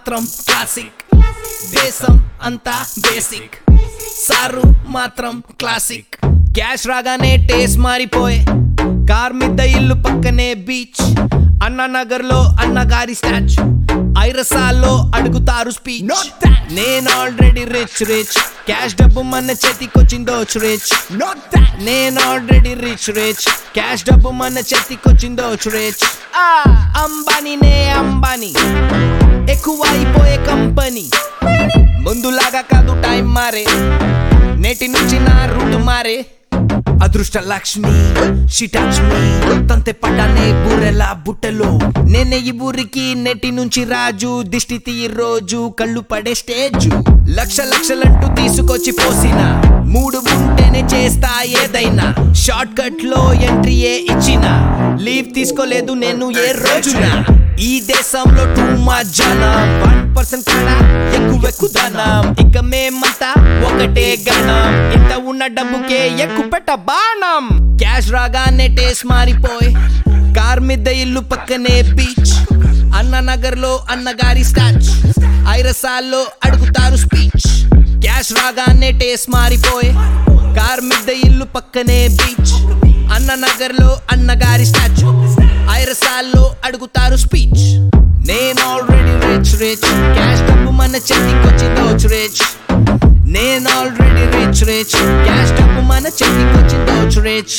మాత్రం క్లాసిక్ దేశం అంతా బేసిక్ సారు మాత్రం క్లాసిక్ క్యాష్ రాగానే టేస్ట్ మారిపోయే కార్ మీద ఇల్లు పక్కనే బీచ్ అన్నానగర్ లో అన్నగారి స్టాచ్యూ ఐరసాల్లో అడుగుతారు స్పీచ్ నేను ఆల్రెడీ రిచ్ రిచ్ క్యాష్ డబ్బు మన చేతికొచ్చిందో రిచ్ నేను ఆల్రెడీ రిచ్ రిచ్ క్యాష్ డబ్బు మన చేతికొచ్చిందో రిచ్ అంబానీనే అంబానీ ఎక్కువైపోయే కంపెనీ ముందులాగా కాదు టైం మారే నేటి నుంచి నా రూట్ మారే అదృష్ట లక్ష్మి she touch me తంతే పడ్డానే బూరెలా బుట్టలో నేనే ఈ ఊరికి నెటి నుంచి రాజు దిష్టి తీయి రోజు కళ్ళు పడే స్టేజ్ లక్షలంటూ తీసుకొచ్చి పోసిన మూడు ఉంటేనే చేస్తా ఏదైనా షార్ట్ కట్ లో ఎంట్రీయే ఇచ్చిన లీవ్ తీసుకోలేదు నేను ఏ రోజున ఈ దేశంలో టూ మచ్ జనం 1% కన్నా ఎక్కువెక్కుదనం ఇక మేమంతా ఒకటే గణం ఇంత ఉన్న డబ్బుకే ఎక్కువ పెట్ట బాణం క్యాష్ రాగానే టేస్ట్ మారిపోయి కార్ మీద ఇల్లు పక్కనే బీచ్ అన్నానగర్ లో అన్నగారి స్టాచ్ ఐరసాల్లో అడుగుతారు స్పీచ్ క్యాష్ రాగానే టేస్ట్ మారిపోయి కార్ మీద ఇల్లు పక్కనే బీచ్ అన్నానగర్ లో అన్నగారి స్టాచ్ ఐరసాల్లో అడుగుతారు స్పీచ్ నేను ఆల్రెడీ రిచ్ రిచ్ క్యాష్ డబ్బు మన చేతికొచ్చిందో రిచ్ నేను ఆల్రెడీ రిచ్ రిచ్ క్యాష్ డబ్బు మన చేతికొచ్చిందో రిచ్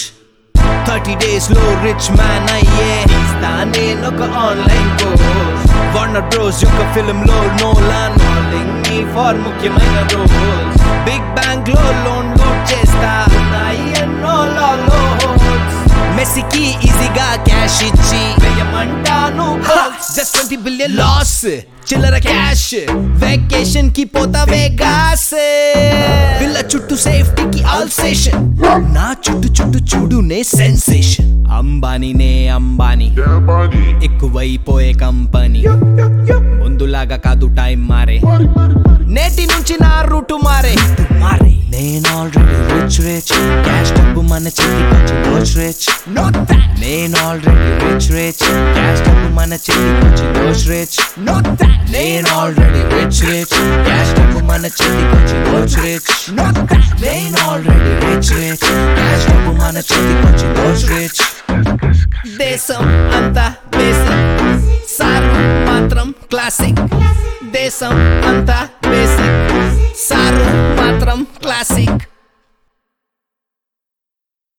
30 days లో రిచ్ మ్యాన్ అయ్యే నేను ఒక ఆన్లైన్ కోర్స్ వార్నర్ బ్రోస్ యొక్క ఫిల్మ్ లో నోలాన్ కాలింగ్ మీ ఫర్ ముఖ్యమైన రోల్స్ బిగ్ బ్యాంక్ లో లోన్ లోడ్ చేస్తా ఎన్నో లోన్స్ మెస్సీకి ఈజీగా క్యాష్ ఇచ్చి వేయమంటాను జస్ట్ 20 బిలియన్ లాస్ చిల్లర క్యాష్ వెకేషన్ కి పోతా వేగాస్ పిల్ల చుట్టూ సేఫ్టీకి ఆల్సేషన్ నా చుట్టూ చూడు నే సెన్సేషన్ అంబానీనే అంబానీ ఎక్కువైపోయే కంపెనీ ముందులాగా కాదు టైం మారే నేటి నుంచి నా రూటు మారే నేను ఆల్రెడీ రిచ్ రిచ్ క్యాష్ డబ్బు మన చేతికొచ్చిందో రిచ్ నేను ఆల్రెడీ రిచ్ రిచ్ క్యాష్ డబ్బు మన చేతికొచ్చిందో రిచ్ నేను ఆల్రెడీ రిచ్ రిచ్ క్యాష్ డబ్బు మన చేతికొచ్చిందో రిచ్ నేను ఆల్రెడీ రిచ్ రిచ్ క్యాష్ డబ్బు మన చేతికొచ్చిందో రిచ్ దేశం అంతా బేసిక్ సారు మాత్రం క్లాసిక్ దేశం అంతా బేసిక్ సారు మాత్రం క్లాసిక్